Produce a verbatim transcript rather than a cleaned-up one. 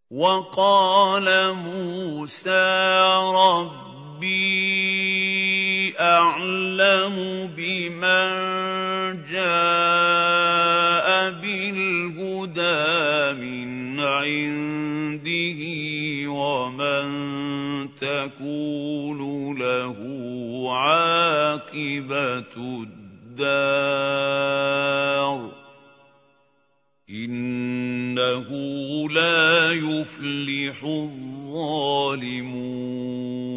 وَقَالَ مُوسَىٰ رَبِّي أَعْلَمُ بِمَن جَاءَ بِالْهُدَىٰ مِنْ عِندِهِ وَمَن تَكُونُ لَهُ عَاقِبَةُ الدَّارِ ۖ إِنَّهُ لَا يُفْلِحُ الظَّالِمُونَ